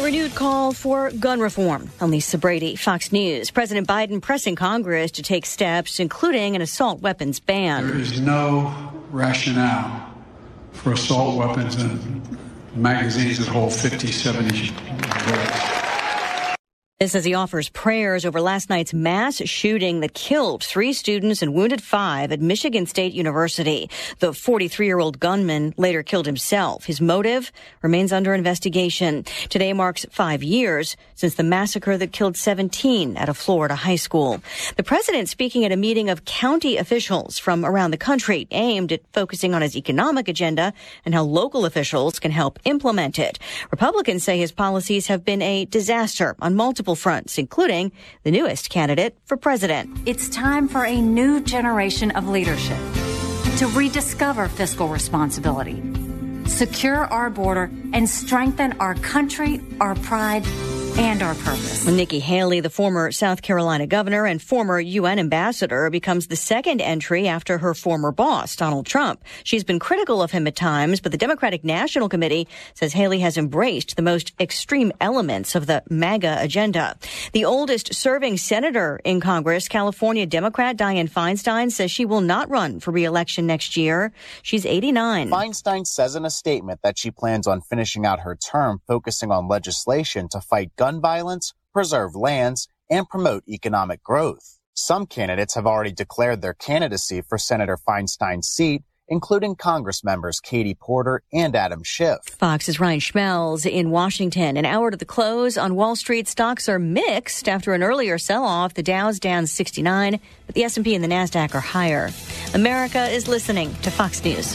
renewed call for gun reform. I'm Lisa Brady, Fox News. President Biden pressing Congress to take steps, including an assault weapons ban. There is no rationale for assault weapons and magazines that hold 50, 70 bullets. This as he offers prayers over last night's mass shooting that killed 3 students and wounded 5 at Michigan State University. The 43-year-old gunman later killed himself. His motive remains under investigation. Today marks 5 years since the massacre that killed 17 at a Florida high school. The president speaking at a meeting of county officials from around the country aimed at focusing on his economic agenda and how local officials can help implement it. Republicans say his policies have been a disaster on multiple fronts, including the newest candidate for president. It's time for a new generation of leadership to rediscover fiscal responsibility, secure our border, and strengthen our country, our pride, and our purpose. Nikki Haley, the former South Carolina governor and former UN ambassador, becomes the second entry after her former boss, Donald Trump. She's been critical of him at times, but the Democratic National Committee says Haley has embraced the most extreme elements of the MAGA agenda. The oldest serving senator in Congress, California Democrat Dianne Feinstein, says she will not run for re-election next year. She's 89. Feinstein says in a statement that she plans on finishing out her term focusing on legislation to fight gun violence, preserve lands, and promote economic growth. Some candidates have already declared their candidacy for Senator Feinstein's seat, including Congress members Katie Porter and Adam Schiff. Fox's Ryan Schmelz in Washington. An hour to the close on Wall Street. Stocks are mixed after an earlier sell-off. The Dow's down 69, but the S&P and the Nasdaq are higher. America is listening to Fox News.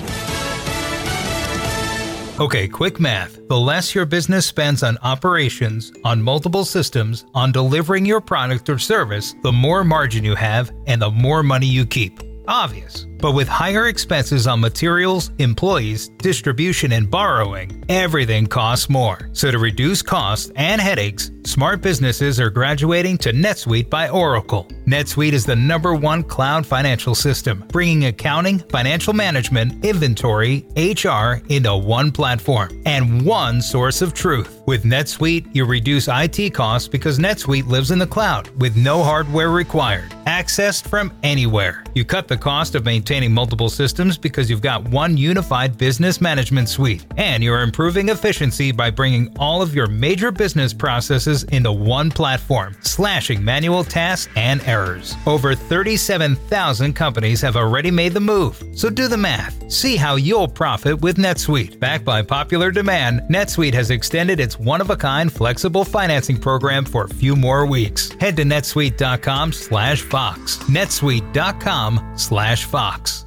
Okay, quick math. The less your business spends on operations, on multiple systems, on delivering your product or service, the more margin you have and the more money you keep. Obvious. But with higher expenses on materials, employees, distribution, and borrowing, everything costs more. So to reduce costs and headaches, smart businesses are graduating to NetSuite by Oracle. NetSuite is the #1 cloud financial system, bringing accounting, financial management, inventory, HR into one platform and one source of truth. With NetSuite, you reduce IT costs because NetSuite lives in the cloud with no hardware required, accessed from anywhere. You cut the cost of maintaining multiple systems because you've got one unified business management suite, and you're improving efficiency by bringing all of your major business processes into one platform, slashing manual tasks and errors. Over 37,000 companies have already made the move, so do the math. See how you'll profit with NetSuite. Backed by popular demand, NetSuite has extended its one-of-a-kind flexible financing program for a few more weeks. Head to netsuite.com/Fox. netsuite.com/Fox.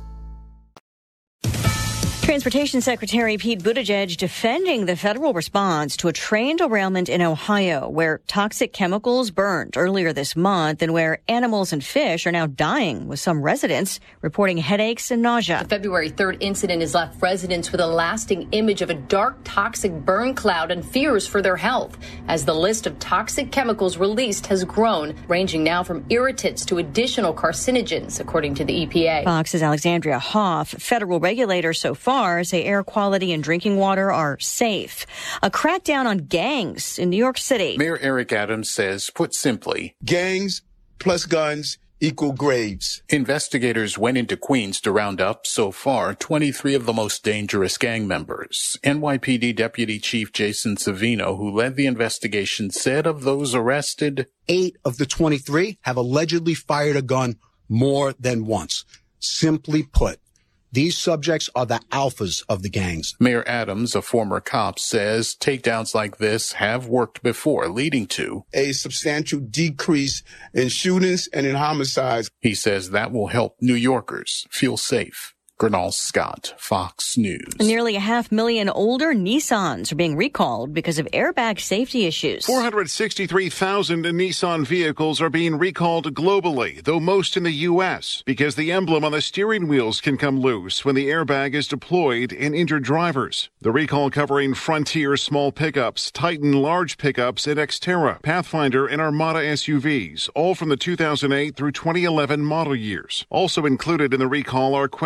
Transportation Secretary Pete Buttigieg defending the federal response to a train derailment in Ohio where toxic chemicals burned earlier this month and where animals and fish are now dying, with some residents reporting headaches and nausea. The February 3rd incident has left residents with a lasting image of a dark, toxic burn cloud and fears for their health as the list of toxic chemicals released has grown, ranging now from irritants to additional carcinogens, according to the EPA. Fox's Alexandria Hoff. Federal regulators so far say air quality and drinking water are safe. A crackdown on gangs in New York City. Mayor Eric Adams says, put simply, gangs plus guns equal graves. Investigators went into Queens to round up, so far, 23 of the most dangerous gang members. NYPD Deputy Chief Jason Savino, who led the investigation, said of those arrested, 8 of the 23 have allegedly fired a gun more than once. Simply put, these subjects are the alphas of the gangs. Mayor Adams, a former cop, says takedowns like this have worked before, leading to a substantial decrease in shootings and in homicides. He says that will help New Yorkers feel safe. Gernal Scott, Fox News. Nearly 500,000 older Nissans are being recalled because of airbag safety issues. 463,000 Nissan vehicles are being recalled globally, though most in the U.S., because the emblem on the steering wheels can come loose when the airbag is deployed and injure drivers. The recall covering Frontier small pickups, Titan large pickups, and Xterra, Pathfinder, and Armada SUVs, all from the 2008 through 2011 model years. Also included in the recall are Quest mini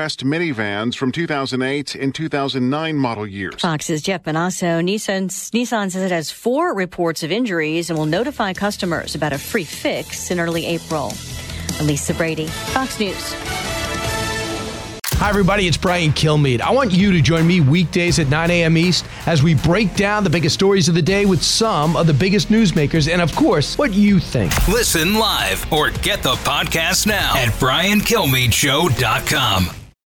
minivans from 2008 and 2009 model years. Fox's Jeff Manasso. Nissan says it has 4 reports of injuries and will notify customers about a free fix in early April. Lisa Brady, Fox News. Hi, everybody. It's Brian Kilmeade. I want you to join me weekdays at 9 a.m. East as we break down the biggest stories of the day with some of the biggest newsmakers and, of course, what you think. Listen live or get the podcast now at BrianKilmeadeShow.com.